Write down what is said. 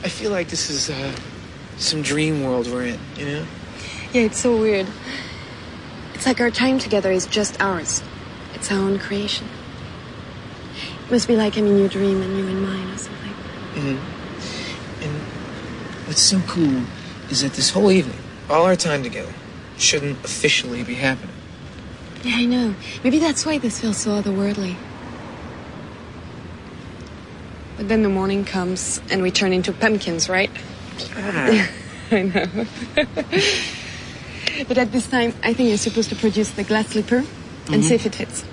I feel like this is some dream world we're in, you know? Yeah, it's so weird. It's like our time together is just ours. It's our own creation. It must be like I'm in your dream and you in mine or something. Mm-hmm. And what's so cool is that this whole evening, all our time together, shouldn't officially be happening. Yeah, I know. Maybe that's why this feels so otherworldly. But then the morning comes and we turn into pumpkins, right? Ah. I know. But at this time, I think you're supposed to produce the glass slipper and see if it fits.